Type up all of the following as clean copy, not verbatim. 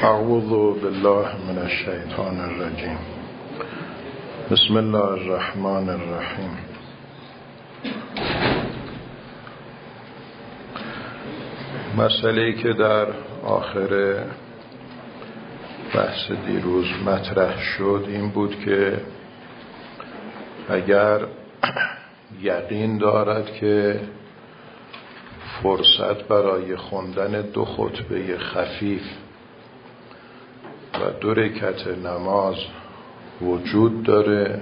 اعوذ بالله من الشیطان الرجیم. بسم الله الرحمن الرحیم. مسئله‌ای که در آخر بحث دیروز مطرح شد این بود که اگر یقین دارد که فرصت برای خوندن 2 خطبه خفیف و 2 رکعت نماز وجود داره،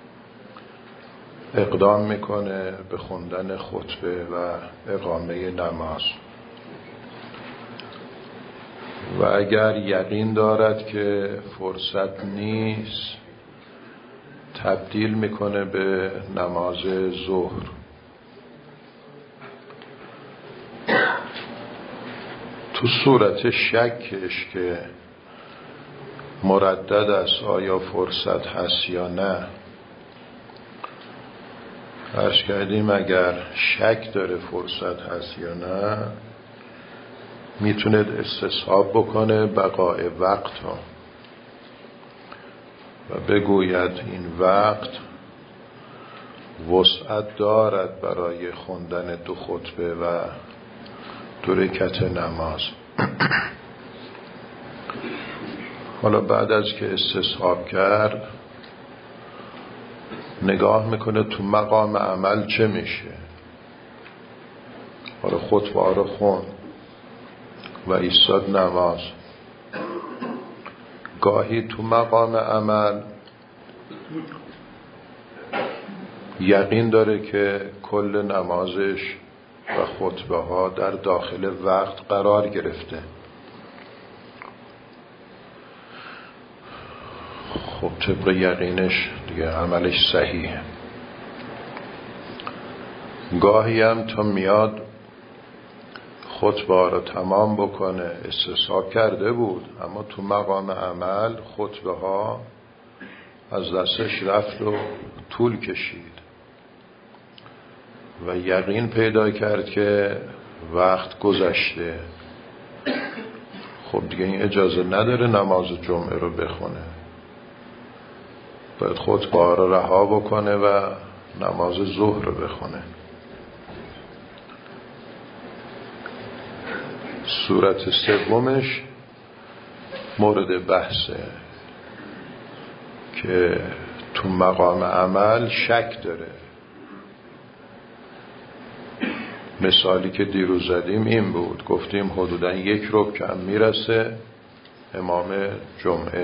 اقدام میکنه به خوندن خطبه و اقامه نماز. و اگر یقین دارد که فرصت نیست، تبدیل میکنه به نماز ظهر. تو صورت شکش که مردد است آیا فرصت هست یا نه، عرض کردیم اگر شک داره فرصت هست یا نه میتونه استصحاب بکنه بقای وقت ها و بگوید این وقت وسعت دارد برای خوندن 2 خطبه و 2 رکعت نماز. حالا بعد از که استصحاب کرد نگاه میکنه تو مقام عمل چه میشه. حالا خطبه ها رو خوند و ایستاد نماز. گاهی تو مقام عمل یقین داره که کل نمازش و خطبه ها در داخل وقت قرار گرفته. خب طبق یقینش دیگه عملش صحیحه. گاهی هم تا میاد خطبه ها رو تمام بکنه استصحاب کرده بود اما تو مقام عمل خطبه ها از دستش رفت و طول کشید و یقین پیدا کرد که وقت گذشته. خب دیگه این اجازه نداره نماز جمعه رو بخونه، باید خطبه ها رو رها بکنه و نماز ظهر رو بخونه. صورت سومش مورد بحثه که تو مقام عمل شک داره. مثالی که دیروز زدیم این بود، گفتیم حدوداً 1 رکعت میرسه امام جمعه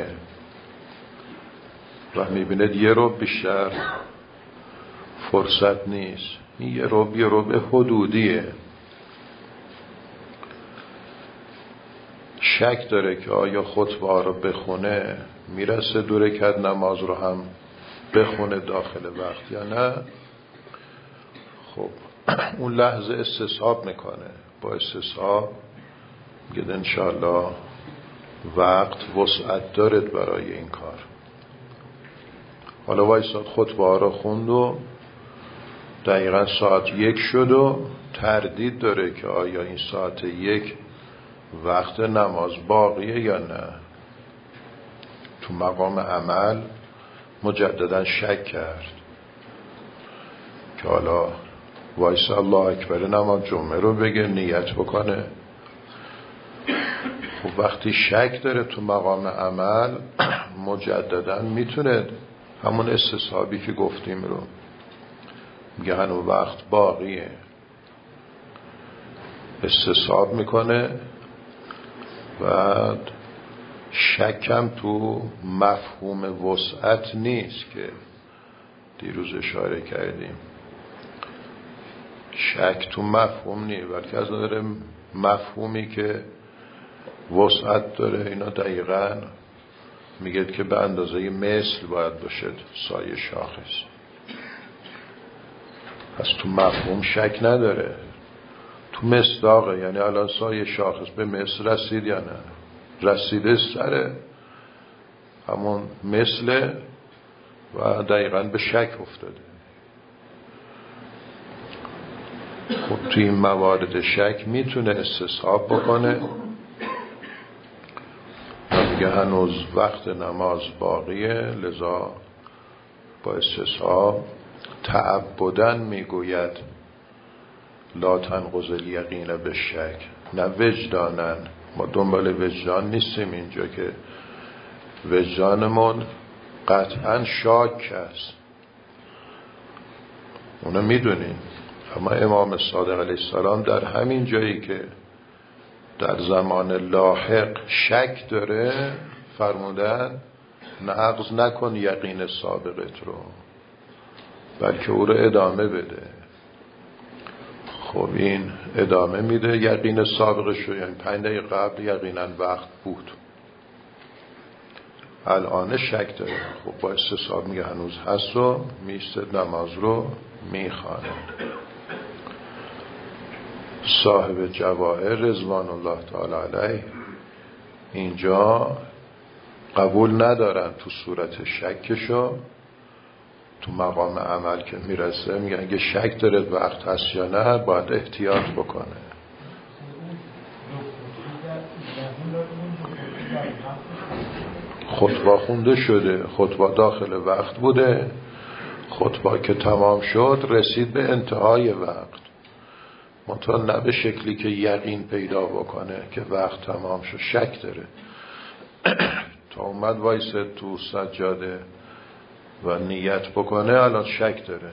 و میبینه 1 ربع بیشتر فرصت نیست. این 1 ربع حدودیه. شک داره که آیا خطبه ها رو بخونه میرسه 2 رکعت نماز رو هم بخونه داخل وقت یا نه. خب اون لحظه استصحاب میکنه، با استصحاب میگه انشاءالله وقت وسعت دارد برای این کار. حالا وایساد خطبه ها رو خوند و دقیقا ساعت 1 شد و تردید داره که آیا این ساعت 1 وقت نماز باقیه یا نه. تو مقام عمل مجددا شک کرد که حالا وایسا الله اکبر نماز جمعه رو بگه نیت بکنه. خب وقتی شک داره تو مقام عمل مجددا میتونه همون استصحابی که گفتیم رو میگه هنوز وقت باقیه، استصحاب میکنه. بعد شکم تو مفهوم وسعت نیست که دیروز اشاره کردیم. شک تو مفهوم نیست بلکه از نظر مفهومی که وسعت داره. اینا دقیقاً میگه که به اندازه مثل باید باشد سایه شاخص. پس تو مفهوم شک نداره، تو مصداقه. یعنی الان سایه شاخص به مثل رسید یا نه؟ رسیده سره همون مثل و دقیقاً به شک افتاده. خب توی این موارد شک میتونه استصحاب بکنه میگه هنوز وقت نماز باقیه، لذا با استصحاب تعبدن میگوید لا تنقض الیقین بالشک، نه وجدانن. ما دنبال وجدان نیستیم اینجا، که وجدانمون قطعا شاک است، اونو میدونیم. اما امام صادق علیه السلام در همین جایی که در زمان لاحق شک داره فرمودن نقض نکن یقین سابقت رو، بلکه او رو ادامه بده. خب این ادامه میده یقین سابقش رو، یعنی 5 دقیقه قبل یقینا وقت بود، الان شک داره. خب با استصحاب میگه هنوز هست و میسته نماز رو میخوانه. صاحب جواهر رضوان الله تعالی علیه اینجا قبول ندارن تو صورت شکشو، تو مقام عمل که میرسه میگن اگه شک داره وقت هست یا نه باید احتیاط بکنه. خطبه خونده شده، خطبه داخل وقت بوده، خطبه که تمام شد رسید به انتهای وقت، منتها نه به شکلی که یقین پیدا بکنه که وقت تمام شد، شک داره. تا اومد وایسه تو سجاده و نیت بکنه الان شک داره.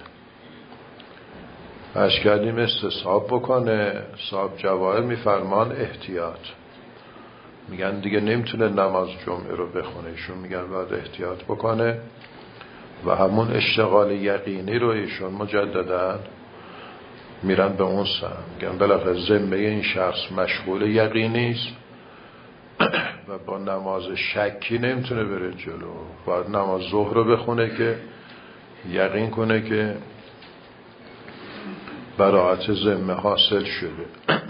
اش کردیم استصحاب بکنه. صاحب جواهر میفرمان احتیاط، میگن دیگه نمیتونه نماز جمعه رو بخونه، ایشون میگن باید احتیاط بکنه و همون اشتغال یقینی رو ایشون مجدداً میرن به اون سم، میگن بالاخره ذمه این شخص مشغول یقینی است و با نماز شکی نمیتونه بره جلو، باید نماز ظهر رو بخونه که یقین کنه که براءت ذمه حاصل شده.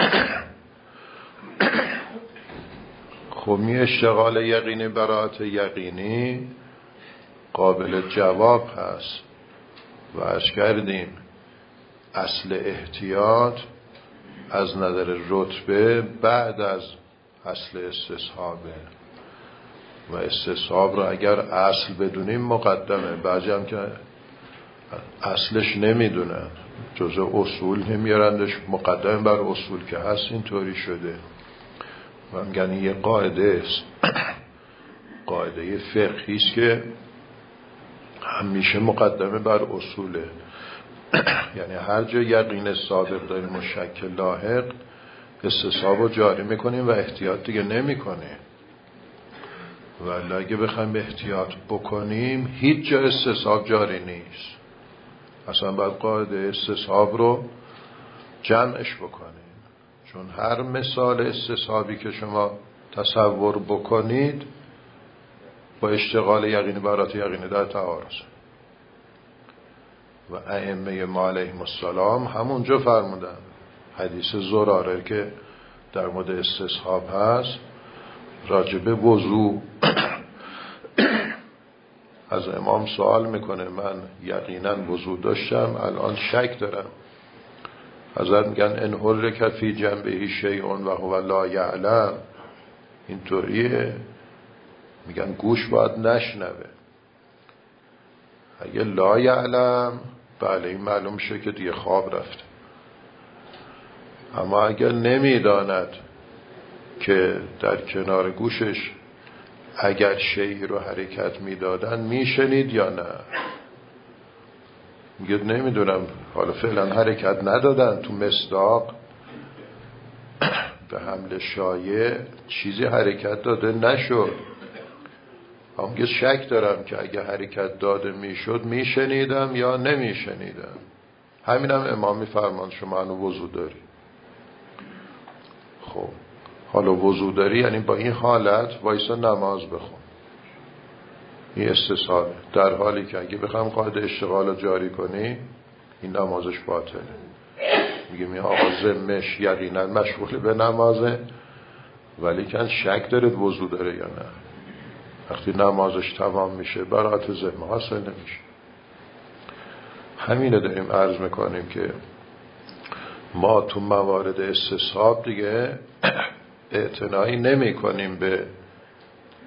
خب می اشتغال یقینی براءت یقینی قابل جواب هست و عرض کردیم اصل احتیاط از نظر رتبه بعد از اصل استصحابه و استصحاب رو اگر اصل بدونیم مقدمه، بعضی هم که اصلش نمیدونن جزء اصول نمیارندش مقدم بر اصول که هست، اینطوری شده و میگن یه قاعده است، قاعده فقهی است که همیشه مقدمه بر اصوله. یعنی هر جا یقین سابق داریم و شک لاحق استصحاب رو جاری میکنیم و احتیاط دیگه نمیکنیم. ولی اگه بخوایم احتیاط بکنیم هیچ جا استصحاب جاری نیست، اصلا باید قاعده استصحاب رو جمعش بکنیم، چون هر مثال استصحابی که شما تصور بکنید با اشتغال یقینی برات یقینی در تعارض. و ائمه ما علیهم السلام همونجا فرمودن، حدیث زراره که در مورد استصحاب هست راجب وضو از امام سوال میکنه من یقینا وضو داشتم الان شک دارم، حضرت میگن ان حرک فی جنبه شیء و هو لا یعلم، اینطوریه، میگن گوش باید نشنوه. اگه لا یعلم بله این معلوم شه که دیگه خواب رفته، اما اگر نمیداند که در کنار گوشش اگر شیء رو حرکت میدادن میشنید یا نه، میگه نمیدونم، حالا فعلا حرکت ندادن تو مصداق به حمل شایع چیزی حرکت داده نشد، اما میگه شک دارم که اگه حرکت داده میشد میشنیدم یا نمیشنیدم. همینم امام میفرمان شما هنو وضو داری. خب حالا وضو داری یعنی با این حالت وایسا نماز بخون، این استصحابه، در حالی که اگه بخوام قاعده اشتغال رو جاری کنی این نمازش باطله. میگه می آقا ذمش یقینا مشغول به نمازه ولی کن شک داره وضو داره یا نه، وقتی نمازش تمام میشه براءت ذمه حاصل نمیشه. همینه داریم عرض میکنیم که ما تو موارد استصحاب دیگه اعتنایی نمی کنیم به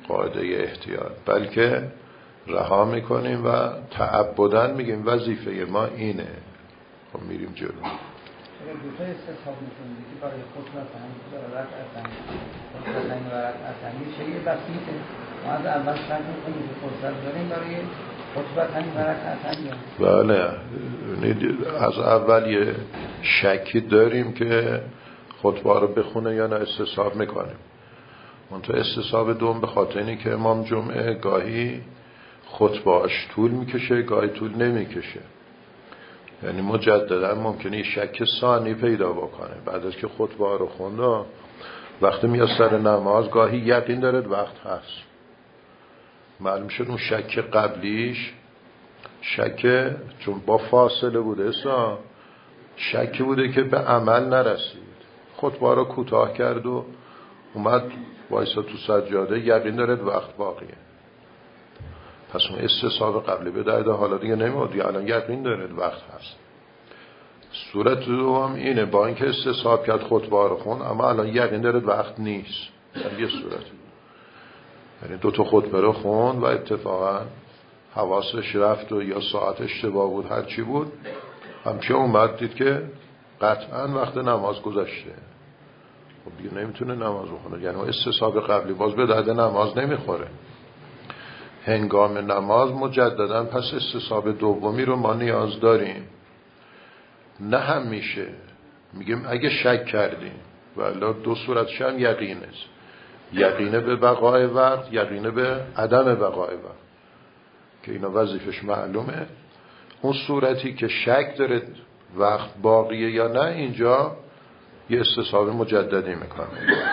قاعده احتیاط، بلکه رها میکنیم و تعبداً میگیم وظیفه ما اینه. خب میریم جلو. دوتای استصحاب میکنیم که برای خود مثلا برای رکعتین و رکعتین چه بسیطه. ما از اول شرط میکنیم که فرصت داریم برای خطبتین و رکعتین. بله، از اول یه شکی داریم که خطبه رو بخونه یا نه استصحاب میکنیم. منتها استصحاب دوم به خاطر اینه که امام جمعه گاهی خطبه‌اش طول میکشه، گاهی طول نمیکشه. یعنی مجددا ممکنه شک ثانی پیدا بکنه بعد از که خطبه رو خونده، وقتی میاد سر نماز گاهی یقین داره وقت هست، معلوم شد اون شک قبلیش شک چون با فاصله بوده شکی بوده که به عمل نرسید، خطبه رو کوتاه کرد و اومد وایسا تو سجاده، یقین داره وقت باقیه. پس اون استصحاب قبلی به درد حالا دیگه نمیاد، دیگه الان یقین داره وقت هست. صورت دوم اینه، با اینکه استصحاب کرد خطبه رو خون اما الان یقین داره وقت نیست. یه صورت، یعنی دو تا خطبه رو خون و اتفاقا حواسش رفت و یا ساعت اشتباه بود هر چی بود، همچه اومد دید که قطعا وقت نماز گذشته. خب دیگه نمیتونه نماز بخونه، یعنی استصحاب قبلی باز به درد نماز نمیخوره. هنگام نماز مجددا پس استصحاب دومی رو ما نیاز داریم. نه همیشه میگیم اگه شک کردیم، ولی دو صورتش هم یقینه، یقینه به بقای وقت، یقینه به عدم بقای وقت که اینا وظیفش معلومه. اون صورتی که شک داره وقت باقیه یا نه، اینجا یه استصحاب مجددی میکنه.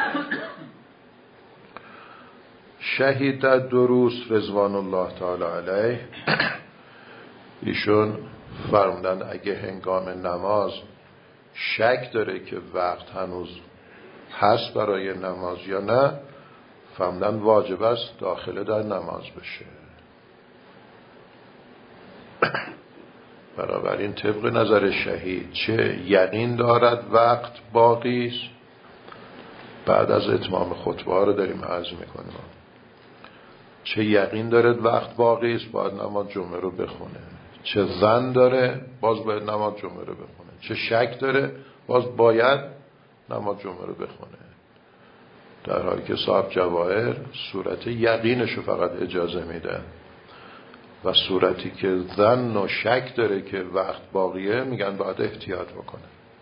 شهید در دروس رضوان الله تعالی علیه ایشون فرمودن اگه هنگام نماز شک داره که وقت هنوز هست برای نماز یا نه، فرمودن واجب است داخل در نماز بشه. بنابراین طبق نظر شهید چه یقین دارد وقت باقی است، بعد از اتمام خطبه ها رو داریم عرض میکنیم، چه یقین دارد وقت باقی است باید نماز جمعه رو بخونه، چه ظن داره باز باید نماز جمعه رو بخونه، چه شک داره باز باید نماز جمعه رو بخونه. در حالی که صاحب جواهر صورت یقینشو فقط اجازه میده و صورتی که ظن و شک داره که وقت باقیه میگن باید احتیاط بکنه.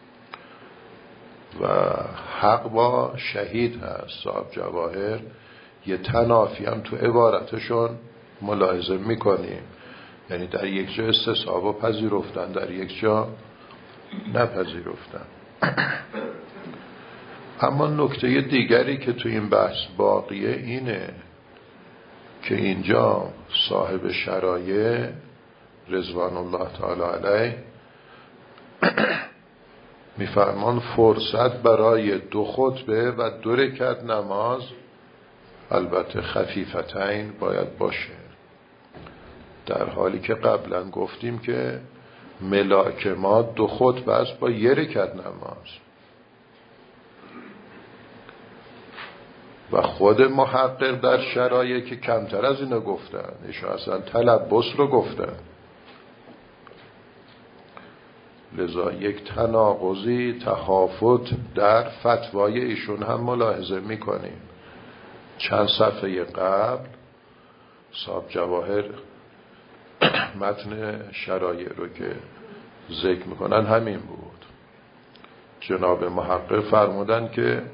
و حق با شهید هست. صاحب جواهر یه تنافی هم تو عبارتشون ملاحظه میکنیم، یعنی در یک جا استصحاب و پذیرفتن، در یک جا نپذیرفتن. اما نکته دیگری که تو این بحث باقیه اینه که اینجا صاحب شرایع رضوان الله تعالی علیه میفرمان فرصت برای 2 خطبه و 2 رکعت نماز البته خفیفتین باید باشه، در حالی که قبلا گفتیم که ملاک ما 2 خطبه است با 1 رکعت نماز. و خود محقق در شرایع که کمتر از اینو گفتن، ایشون اصلا تلبس رو گفتن. لذا یک تناقضی تهافت در فتوای ایشون هم ملاحظه میکنیم. چند صفحه قبل صاحب جواهر متن شرایع رو که ذکر میکنن همین بود. جناب محقق فرمودن که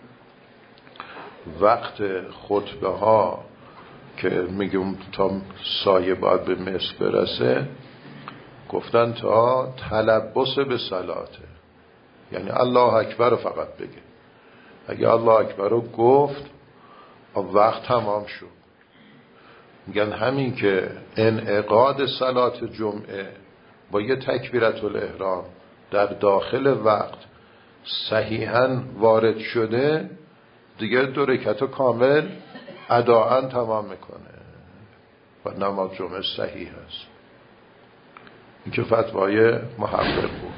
وقت خطبه ها که میگم تا سایه باید به مصر برسه، گفتن تا تلبس به صلاته، یعنی الله اکبر رو فقط بگه. اگه الله اکبر رو گفت وقت تمام شد. میگن همین که انعقاد صلات جمعه با یه تکبیرت الاحرام در داخل وقت صحیحاً وارد شده، دیگه 2 رکعت کامل اداءً تمام میکنه و نماز جمعه صحیح است. این که فتوای محقق بود.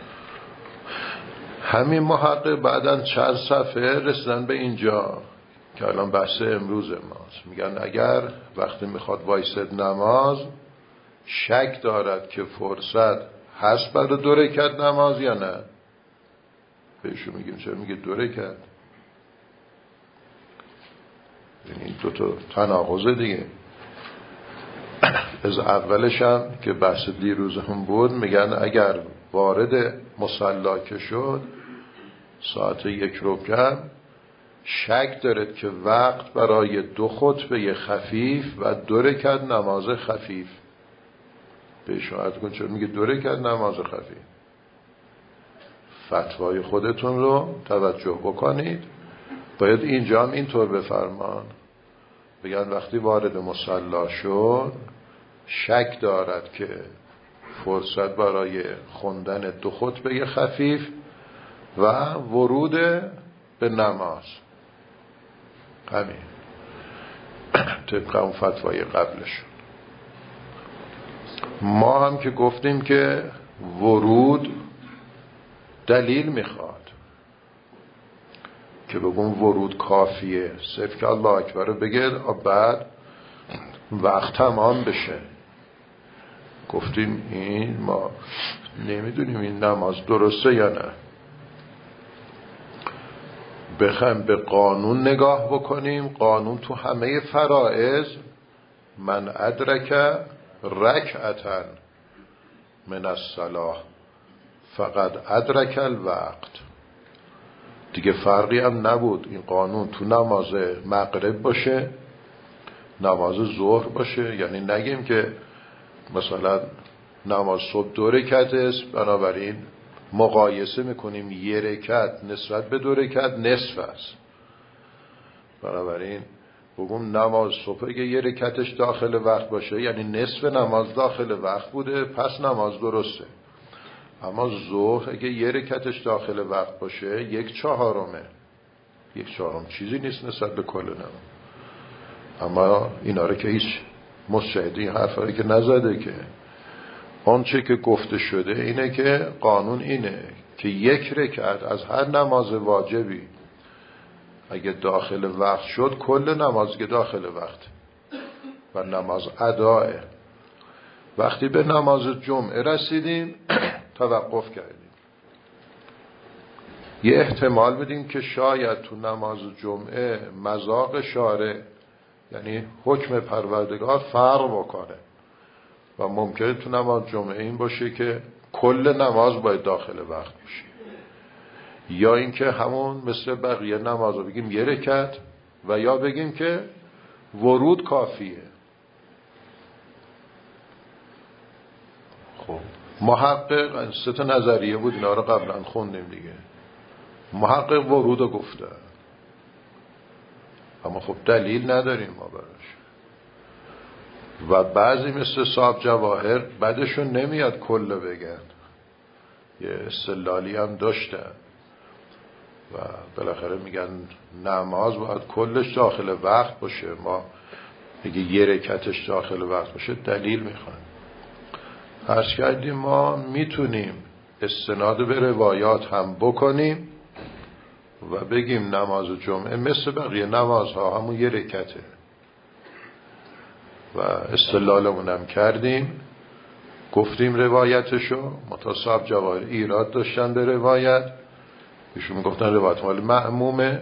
همین محقق بعداً چند صفحه رسیدن به اینجا که الان بحث امروز ماست. میگن اگر وقتی میخواد وایسد نماز شک دارد که فرصت هست برای 2 رکعت نماز یا نه، بهشو میگیم چرا میگه 2 رکعت؟ این 2 تا تناقضه دیگه. از اولش هم که بحث دیروز هم بود، میگن اگر وارد مصلا که شد ساعت 1 ربع شک دارد که وقت برای 2 خطبه خفیف و 2 رکعت نماز خفیف. به اشارت کن چرا میگه 2 رکعت نماز خفیف. فتوای خودتون رو توجه بکنید. باید اینجا هم اینطور بفرمان، بگن وقتی وارد مصلا شد شک دارد که فرصت برای خوندن 2 خطبه خفیف و ورود به نماز. همین طبق اون فتوای قبلشون. ما هم که گفتیم که ورود دلیل میخواد که بگم ورود کافیه، صرف که الله اکبر بگه بعد وقت تمام بشه. گفتیم این ما نمیدونیم این نماز درسته یا نه. بخوایم به قانون نگاه بکنیم، قانون تو همه فرائض من ادرک رکعتا من الصلاة فقط ادرک الوقت. دیگه فرقی هم نبود این قانون تو نماز مغرب باشه، نماز ظهر باشه. یعنی نگیم که مثلا نماز صبح 2 رکعت است، بنابراین مقایسه میکنیم 1 رکعت نسبت به 2 رکعت نصف است، بنابراین بگم نماز صبح اگه 1 رکعتش داخل وقت باشه یعنی نصف نماز داخل وقت بوده، پس نماز درسته. اما ظهر اگه 1 رکعتش داخل وقت باشه 1/4، 1/4 چیزی نیست نسبت به کل نماز. اما اینا رو که هیچ مستشهد این حرفا رو که نزده. که آنچه که گفته شده اینه که قانون اینه که 1 رکعت از هر نماز واجبی اگه داخل وقت شد کل نماز که داخل وقت و نماز اداه. وقتی به نماز جمعه رسیدیم توقف کردیم. یه احتمال بدیم که شاید تو نماز جمعه مذاق شارع یعنی حکم پروردگار فرق بکنه و ممکنه تو نماز جمعه این باشه که کل نماز باید داخل وقت باشه، یا اینکه همون مثل بقیه نماز رو بگیم 1 رکعت و یا بگیم که ورود کافیه. خب محقق 3 تا نظریه بود، اینا رو قبلا خوندیم دیگه. محقق ورود رو گفته، اما خب دلیل نداریم ما براش. و بعضی مثل صاحب جواهر بعدشون نمیاد کل بگن، یه استدلالی هم داشتن و بالاخره میگن نماز باید کلش داخل وقت باشه. ما میگه 1 رکعتش داخل وقت باشه دلیل میخوان. عرض کردیم ما میتونیم استناد به روایات هم بکنیم و بگیم نماز جمعه مثل بقیه نمازها همون 1 رکعته و استدلالمون هم کردیم، گفتیم روایتشو. متصاب جواهر ایراد داشتن به روایت، ایشون میگفتن روایت مال مأمومه.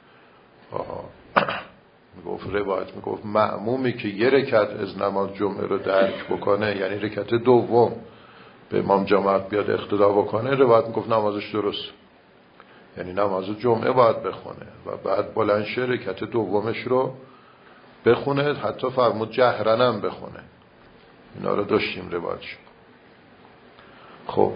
میگفت مأمومی که 1 رکعت از نماز جمعه رو درک بکنه، یعنی رکعت دوم به امام جماعت بیاد اقتدا بکنه، روایت میگفت نمازش درست، یعنی نماز جمعه باید بخونه و بعد بلند شه رکعت دومش رو بخونه، حتی فرمود جهرن هم بخونه. اینا رو داشتیم روایتش. خب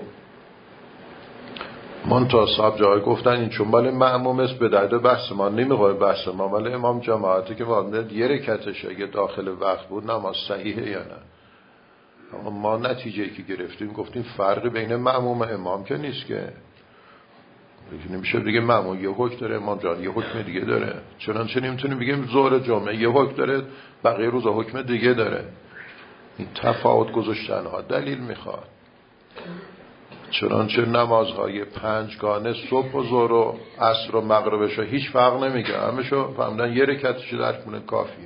منتها صاحب جای گفتن این چون مال مأموم است به درد بحث ما نمیخوره. بحث ما مال امام جماعتی که وارد 1 رکعتش اگه داخل وقت بود نماز صحیحه یا نه. اما ما نتیجه که گرفتیم گفتیم فرق بین مأموم و امام که نیست، که نمیشه دیگه مأموم یه حکم داره، امام جان یه حکم دیگه داره. چنانچه نمیتونیم بگیم ظهر جمعه یه حکم داره بقیه روزا حکم دیگه داره. این تفاوت گذاشتن ها دلیل میخواد. چنانچه نمازهای 5 گانه صبح و ظهر و عصر و مغربش هیچ فرق نمیکنه، همشو فهمیدن یه رکعتش درک کنه کافیه.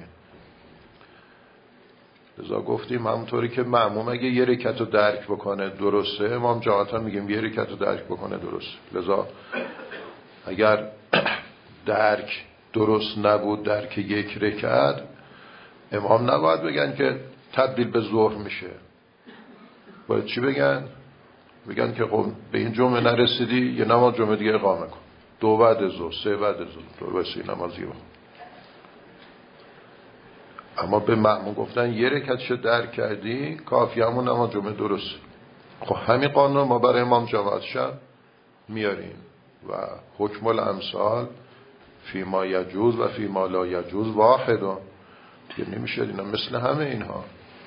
لذا گفتیم همونطوری که مأموم اگه یه رکعت رو درک بکنه درسته، امام جماعت هم میگیم یه رکعت رو درک بکنه درسته. لذا اگر درک درست نبود، درک یک رکعت، امام نباید بگن که تبدیل به ظهر میشه. باید چی بگن؟ بگن که خب به این جمعه نرسیدی، یه نماز جمعه دیگه اقامه کن، 2 بعد ظهر، 3 بعد ظهر، درستی نمازی بخون. اما به مأموم گفتن یه رکعتشو درک کردی کافی، همون نماز جمعه درست. خب همین قانون ما برای امام جماعت شب میاریم و حکم الامثال فی ما یجوز و فی ما لا یجوز واحدون، دیگه نمیشه اینا مثل همه اینها.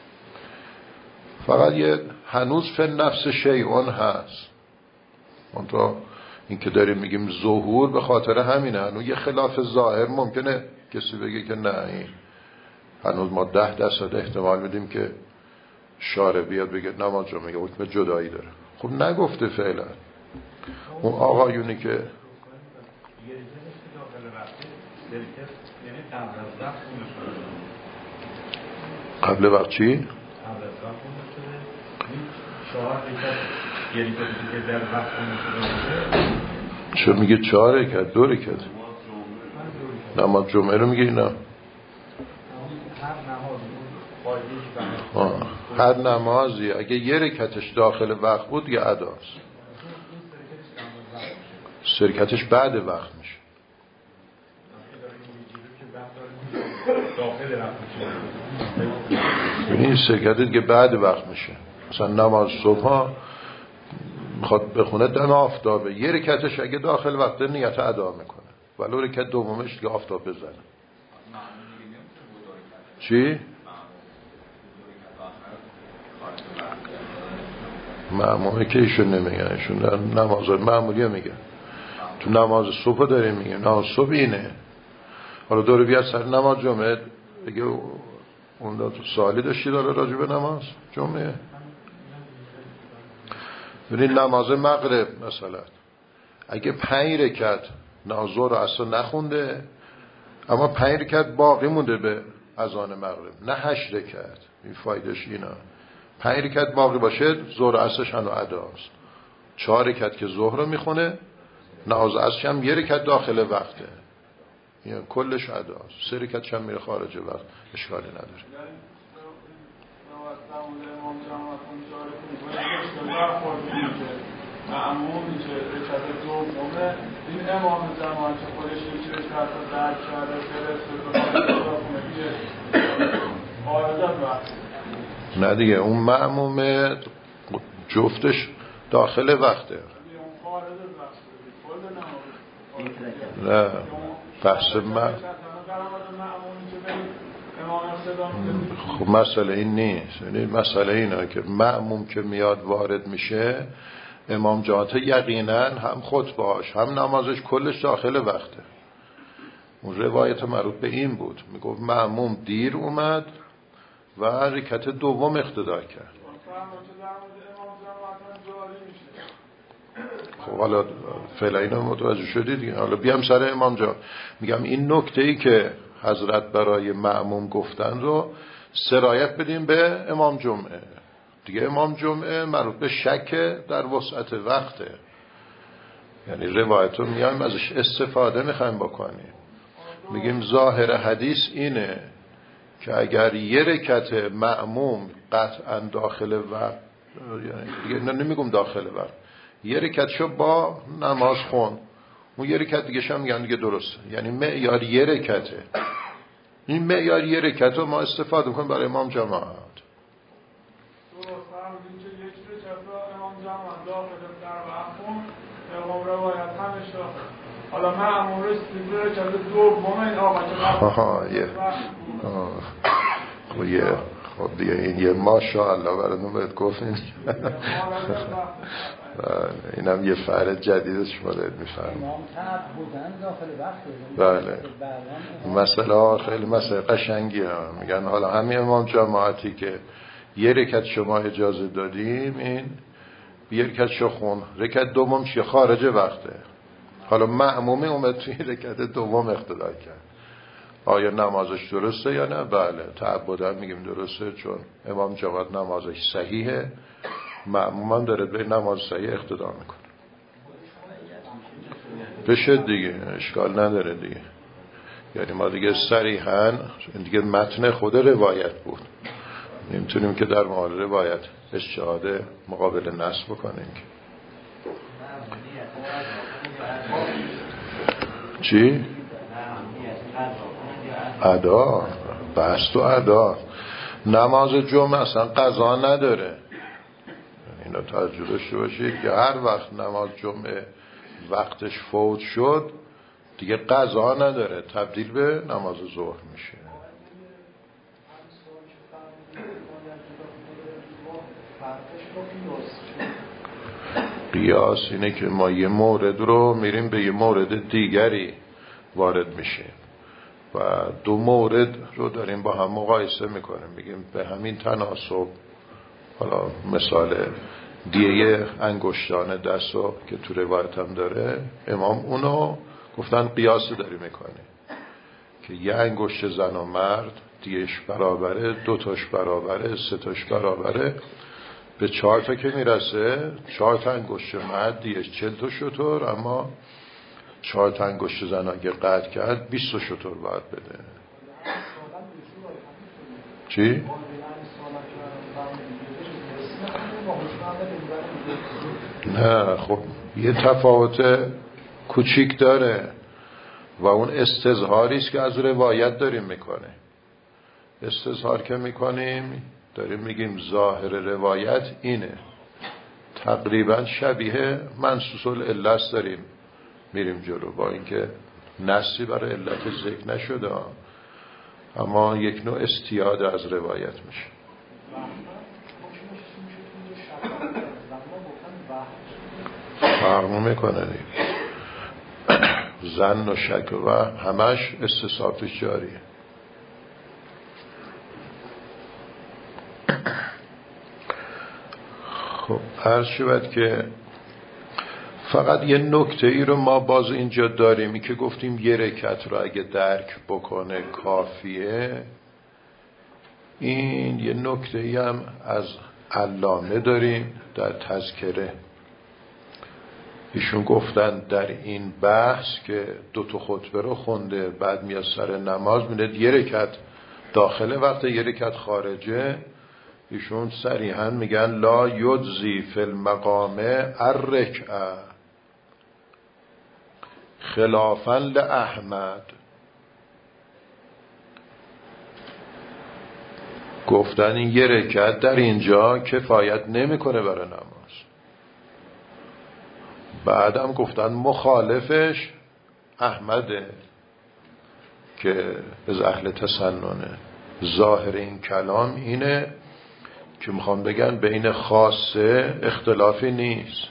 فقط یه هنوز فی نفس شیعون هست، منطقه این که داریم میگیم ظهور به خاطر همینه. هنوز یه خلاف ظاهر ممکنه کسی بگه که نه، این هنوز ما 10% احتمال میدیم که شارع بیاد بگه نماز جمعه حکم جدایی داره. خب نگفته فعلا. اون آقایونی که قبل وقت چی؟ چه میگه 4 رکعت 2 رکعت نماز جمعه رو میگه؟ نه، هر نمازی اگه یه رکعتش داخل وقت بود یه اداست، 3 رکعتش بعد وقت میشه. این 3 رکعت که بعد وقت میشه. مثلا نماز صبح ها میخواد بخونه دم آفتابه، یه رکعتش اگه داخل وقت نیت ادا میکنه، ولو رکعت دومش که آفتاب بزنه. چی؟ معمومه که ایشون نمیگن، ایشون در نماز معمولی میگن. تو نماز صبح داریم میگن نماز صبح اینه. حالا دور بیاد سر نماز جمعه بگه اون تو سوالی داشتی داره راجع به نماز جمعه. ببینید نماز مغرب مثلا اگه 5 رکعت نماز ظهر اصلا نخونده اما 5 رکعت باقی مونده به اذان مغرب، نه 8 رکعت، این فایدهش اینا. 5 رکعت باقی باشه ظهر عصرش هنو اداست. 4 رکعت که ظهر رو میخونه، نماز عصرش هم 1 رکعت داخل وقته، یعنی کلش اداست. 3 رکعت هم میره خارج وقت، اشکالی نداره. معموم میشه رکعت دومه، این امام جماعت خودش یه رکعت رو درک کرده فرسته رو خونه میشه قاعدت وقت. نه دیگه اون معموم جفتش داخل وقته. نه بحث من خب مسئله این نیست. یعنی مسئله اینه که معموم که میاد وارد میشه، امام جماعت یقینا هم خطبه‌هاش هم نمازش کلش داخل وقته. اون روایت مربوط به این بود، میگفت معموم دیر اومد و رکعت دوم اقتدا کرد. خب حالا فعلا اینو متوجه شدید. حالا بیام سر امام جماعت. میگم این نکته‌ای که حضرت برای معموم گفتن رو سرایت بدیم به امام جمعه دیگه. امام جمعه مربوط به شک در وسعت وقته، یعنی روایت رو میایم ازش استفاده میخوایم بکنیم. میگیم ظاهر حدیث اینه که اگر یه رکعت معموم قطعا داخل وقت، یعنی دیگه نمیگم داخل وقت، یه رکعتشو با نماز خون، اون یه رکعت دیگه شم میگن دیگه درسته، یعنی معیار یه رکعته. این معیار یه رکعت رو ما استفاده میکنیم برای امام جماعت. حالا من امورش دیگه چند دوم این آقا خب دیگه این یه ماشاءالله براتون بهت گفتین. اینم یه فرد جدیدش شما دارید میفرمایید. بله مسئله خیلی مسئله قشنگی ها. میگن حالا همین امام جماعتی که یه رکعت شما اجازه دادیم، این یه رکعتشو خون، رکعت دوم چیه؟ خارج وقته. حالا مأمومی اومد توی رکعت دوم اقتدا کرد، آیا نمازش درسته یا نه؟ بله، تعبداً میگیم درسته، چون امام جواد نمازش صحیحه، مأموم هم داره به نماز صحیح اقتدا میکنه. بشه دیگه، اشکال نداره دیگه. یعنی ما دیگه صریحاً دیگه متن خود روایت بود، نمیتونیم که در مقابل روایت اجتهاد مقابل نص بکنیم. چی؟ ادا، بست و ادا. نماز جمعه اصلا قضا نداره، اینا توجه داشته باشید که هر وقت نماز جمعه وقتش فوت شد دیگه قضا نداره، تبدیل به نماز ظهر میشه. قیاس اینه که ما یه مورد رو میریم به یه مورد دیگری وارد میشه و دو مورد رو داریم با هم مقایسه میکنیم، میگیم به همین تناسب. حالا مثال دیگه انگشتان دستو که تو روایت هم داره، امام اونو گفتن قیاس داری میکنه که یه انگشت زن و مرد دیش برابره، دو تاش برابره، سه تاش برابره، به 4 تا که میرسه 4 تا انگشت مرد دیش 40 تا شتر، اما 4 تا انگشت زن اگه قطع کرد 20 تا شتر باید بده. چی؟ نه خب یه تفاوت کوچیک داره و اون استظهاری است که از روایت داریم میکنه. استظهار که میکنیم داریم میگیم ظاهر روایت اینه، تقریبا شبیه منصوص العله داریم میریم جلو، با اینکه نصی برای علت ذکر نشده، اما یک نوع استیاد از روایت میشه. فرق میکنه دیگه، ظن و شک و همش استصحابش جاریه. خب عرض شود که فقط یه نکته ای رو ما باز اینجا داریم، این که گفتیم یه رکعت رو اگه درک بکنه کافیه. این یه نکته ای هم از علامه داریم در تذکره، ایشون گفتن در این بحث که 2 تا خطبه رو خونده بعد میاد سر نماز میده یه رکعت داخل وقت یه رکعت خارجه، ایشون صریحا میگن لا یجزی فی المقام الرکعه خلافا لاحمد. گفتن این یه رکعت در اینجا کفایت نمیکنه برای نماز. بعدم گفتن مخالفش احمده که از اهل تسننه. ظاهر این کلام اینه که میخوام بگن بین خاصه اختلافی نیست.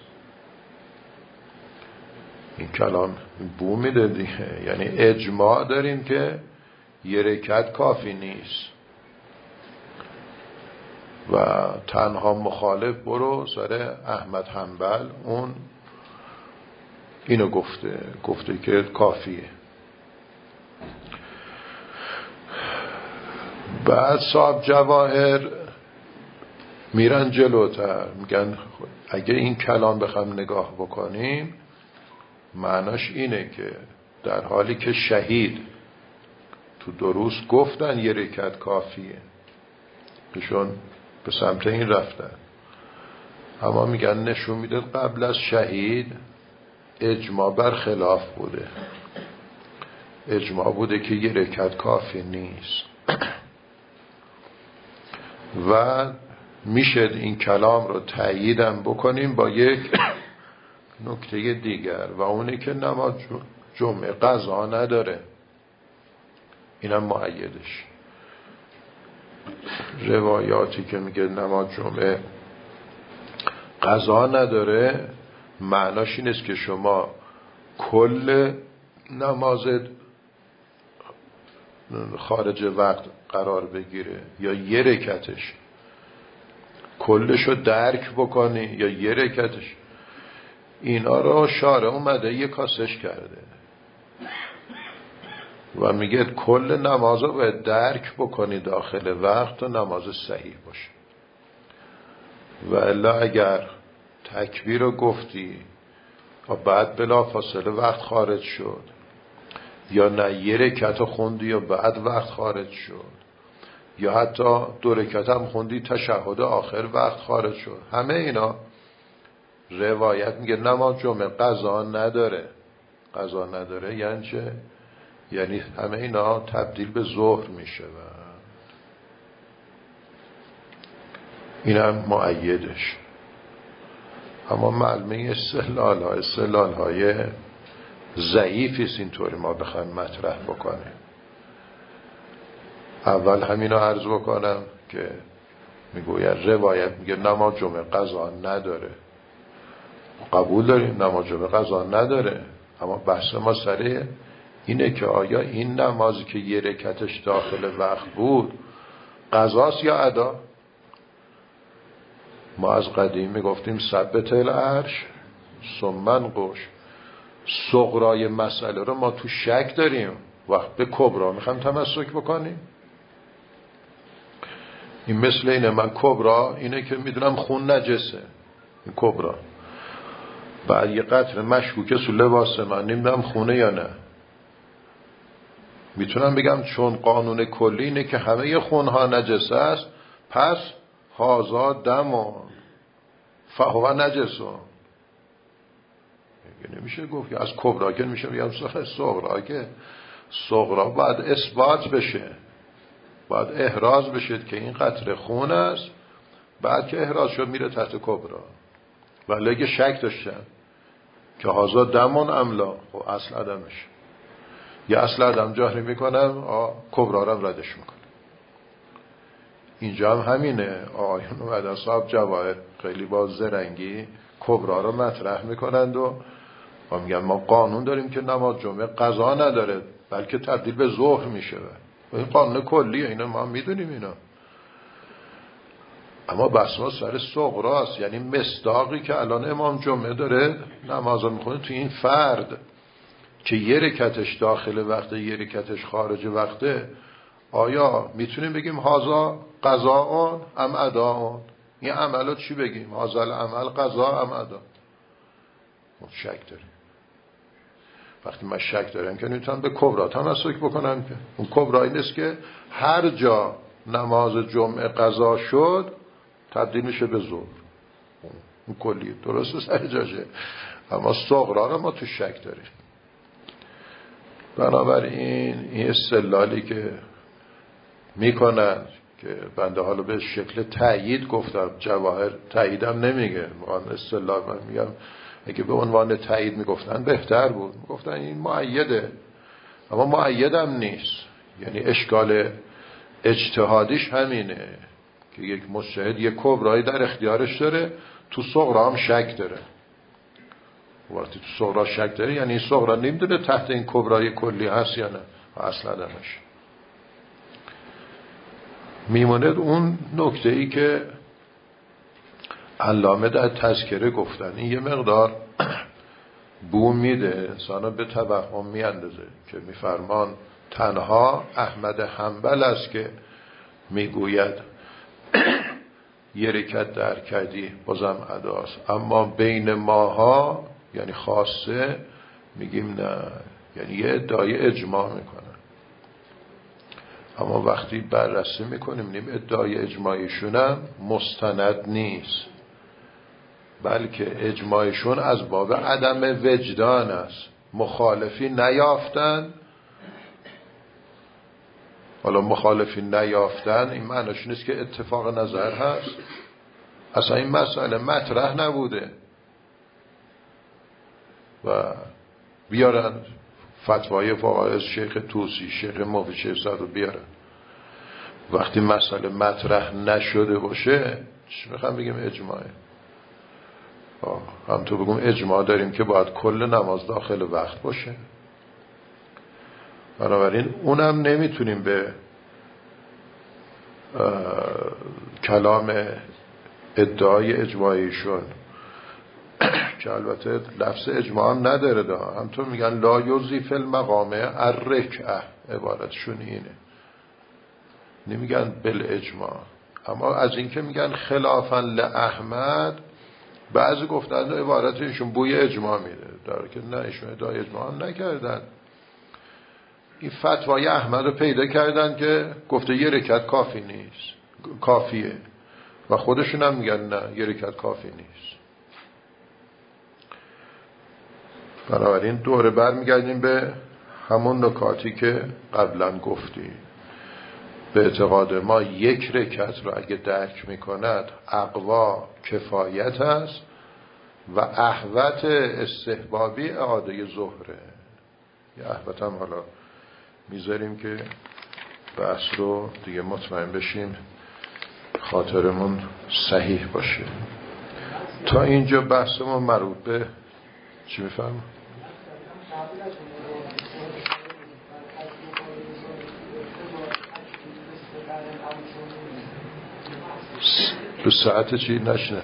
این کلام بو میده دیگه، یعنی اجماع داریم که یه رکعت کافی نیست و تنها مخالف برو سر احمد حنبل، اون اینو گفته که کافیه. بعد صاحب جواهر میرن جلوتر، میگن اگه این کلام بخوام نگاه بکنیم معناش اینه که در حالی که شهید تو دروس گفتن یه رکعت کافیه، ایشون به سمت این رفتن، اما میگن نشون میده قبل از شهید اجماع بر خلاف بوده، اجماع بوده که یه رکعت کافی نیست. و میشه این کلام رو تأییدم بکنیم با یک نکته دیگر و اونه که نماز جمعه قضا نداره، اینم مؤیدش. روایاتی که میگه نماز جمعه قضا نداره معناش این است که شما کل نمازت خارج وقت قرار بگیره یا یه رکعتش کلشو درک بکنی یا یه رکعتش. اینا رو شارع اومده یه کاسش کرده و میگه کل نماز رو باید درک بکنی داخل وقت تا نماز صحیح باشه. و الا اگر تکبیر رو گفتی و بعد بلا فاصله وقت خارج شد، یا نه یه رکعت خوندی و بعد وقت خارج شد، یا حتی 2 رکعت هم خوندی تشهد آخر وقت خارج شد، همه اینا روایت میگه نماز جمعه قضا نداره. قضا نداره یعنی چه؟ یعنی همه اینا تبدیل به ظهر میشه و اینم مؤیدش. اما معلومه استدلال های ضعیفی است اینطوری ما بخوایم مطرح بکنیم. اول همینو عرض بکنم که میگوید روایت میگه نماز جمعه قضا نداره. قبول داریم نماز جمعه قضا نداره، اما بحث ما سر اینه که آیا این نمازی که یه رکعتش داخل وقت بود قضاست یا ادا؟ ما از قدیم میگفتیم ثبت العرش ثم قش. صغرای مسئله رو ما تو شک داریم، وقت به کبرا میخوایم تمسک بکنیم. این مثل اینه من کبرا اینه که میدونم خون نجسه، این کبرا. بعد یه قطره مشکوکه تو لباس من نمیدونم خونه یا نه، میتونم بگم چون قانون کلی اینه که همه خونها نجسه است پس هازا دمون فهو نجسون. نمیشه گفت که از کبرا که میشه بگم صغرا، که صغرا باید اثبات بشه، باید احراز بشه که این قطره خون است، بعد که احراز شد میره تحت کبرا. ولی اگه شک داشتن که هازا دمون املا، خب اصل عدمش، یا اصل عدم جاهری میکنم کبرا رو ردش میکنم. اینجا هم همینه. آقایون و اصحاب جواهر خیلی با زرنگی کبرا رو مطرح میکنند و میگن ما قانون داریم که نماز جمعه قضا نداره بلکه تبدیل به ظهر میشه و این قانون کلیه، اینا ما میدونیم اینا. اما بس ما سر صغراست، یعنی مصداقی که الان امام جمعه داره نماز میخونه تو این فرد که یه رکعتش داخل وقته یه رکعتش خارج وقته، آیا میتونیم بگیم هازا قضاء ام اداء؟ این عملو چی بگیم؟ هازا العمل قضاء ام اداء؟ شک داریم. وقتی من شک دارم که نمیتونم به کبرا تمسک بکنم، که اون کبرا این است که هر جا نماز جمعه قضا شد تبدیل میشه به ظهر. اون کلی درسته سر جاشه، اما صغرا رو ما تو شک داریم. بنابراین این استدلالی که میکنن که بنده حالا به شکل تأیید گفتم، جواهر تأییدم نمیگه، من استدلال من میگم اگه به عنوان تأیید میگفتن بهتر بود، میگفتن این مؤیده، اما مؤیدم نیست. یعنی اشکال اجتهادیش همینه که یک مجتهد یک کبرایی در اختیارش داره، تو صغرا هم شک داره. وقتی تو صغرا شک داره یعنی این صغرا نمیدونه تحت این کبرای کلی هست یا نه، اصلا نمیشه. میمونه اون نکته ای که علامه در تذکره گفتن، این یه مقدار بو میده انسانا به توهم میاندازه، که میفرمان تنها احمد حنبل است که میگوید یه رکعت در کردی بازم اداست، اما بین ماها یعنی خاصه میگیم نه، یعنی یه ادعای اجماع میکنن. اما وقتی بررسی میکنیم میبینیم ادعای اجماعیشون هم مستند نیست، بلکه اجماعشون از باب عدم وجدان است. مخالفی نیافتن. حالا مخالفی نیافتن این معنیش نیست که اتفاق نظر هست، اصلا این مسئله مطرح نبوده و بیارن فتوای فقهای شیخ توسی، شیخ مفید، شیخ صدر بیارن. وقتی مسئله مطرح نشده باشه چی میخوام بگیم اجماعه؟ هم تو بگم اجماع داریم که باید کل نماز داخل وقت باشه. بنابراین اونم نمیتونیم به کلام ادعای اجماعیشون که البته لفظ اجماع هم نداره، همطور میگن لا یضیف المقامه الرکعه، عبارتشون اینه، نمیگن بالاجماع. اما از این که میگن خلافا لاحمد، بعضی گفتن عبارتشون بوی اجماع میده، داره که نه ایشون ادعای اجماع هم نکردن. این فتوای احمد رو پیدا کردن که گفته یه رکعت کافی نیست، کافیه، و خودشون هم میگن نه یه رکعت کافی نیست. بنابراین دوره بر میگردیم به همون نکاتی که قبلا گفتیم. به اعتقاد ما یک رکعت رو اگه درک میکند اقوا کفایت است و احوط استحبابی اعاده ظهره. یه احوط هم حالا میذاریم که بحث رو دیگه مطمئن بشیم خاطرمون صحیح باشه. تا اینجا بحثمون مربوط به چی میفهم؟ به ساعت چی نشنه؟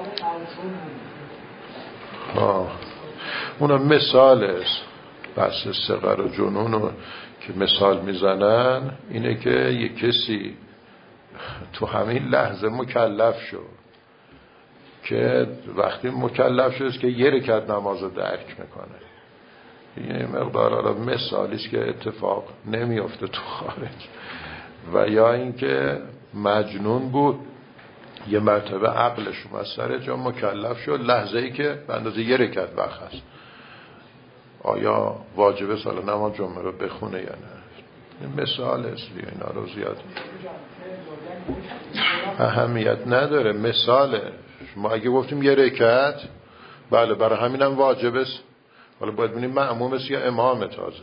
اونم مثال است. بحث صغر و جنون رو که مثال میزنن اینه که یک کسی تو همین لحظه مکلف شد که وقتی مکلف شد که یه رکعت نماز رو درک میکنه. این مقدار حالا مثالی است که اتفاق نمیفته تو خارج. و یا اینکه مجنون بود، یه مرتبه عقلش اومد سر جا، مکلف شد لحظه‌ای که به اندازه یه رکعت وقت هست، آیا واجبه سال نماز جمعه رو بخونه یا نه؟ این مثال است دیگه، اینا رو زیاد اهمیت نداره، مثاله. ما اگه گفتیم یه رکعت، بله برای همینم واجب است. حالا باید ببینیم مأموم است یا امام تازه.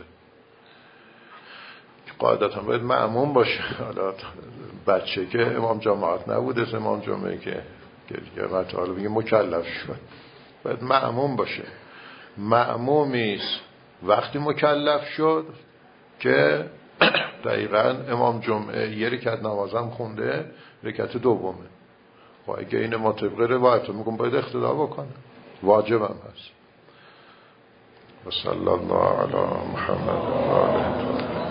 قاعدتا باید مأموم باشه. حالا بچه که امام جماعت نبوده، امام جمعه که مرتبه حالا بگه مکلف شد، باید مأموم باشه. مأمومی است وقتی مکلف شد که دقیقاً امام جمعه یه رکعت نمازم خونده، رکعت دومه. خب اگه این ما طبق روایت رو میگم باید اقتدا بکنه، واجب هم هست. و صلی الله علی محمد و آله.